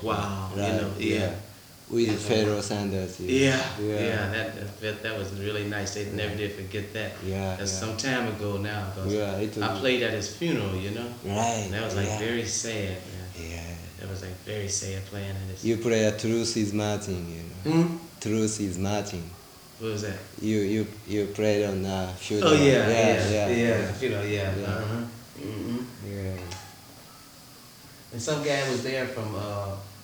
Wow, you Right. know, Yeah. yeah. With You know. Pharaoh Sanders. Yeah. Yeah, Yeah. yeah, that was really nice. They never did forget that. Yeah. That's Yeah. some time ago now, because Yeah. It I was. played at his funeral, you know, Right. and that was like Yeah. very sad, man. Yeah. That was like very sad playing at his. You play a Truth is Marching, Hmm? Truth is Marching. What was that? You played on Oh funeral. yeah, Yeah, yeah, yeah, yeah. You know, yeah. yeah. Uh-huh. Hmm. Yeah. And some guy was there from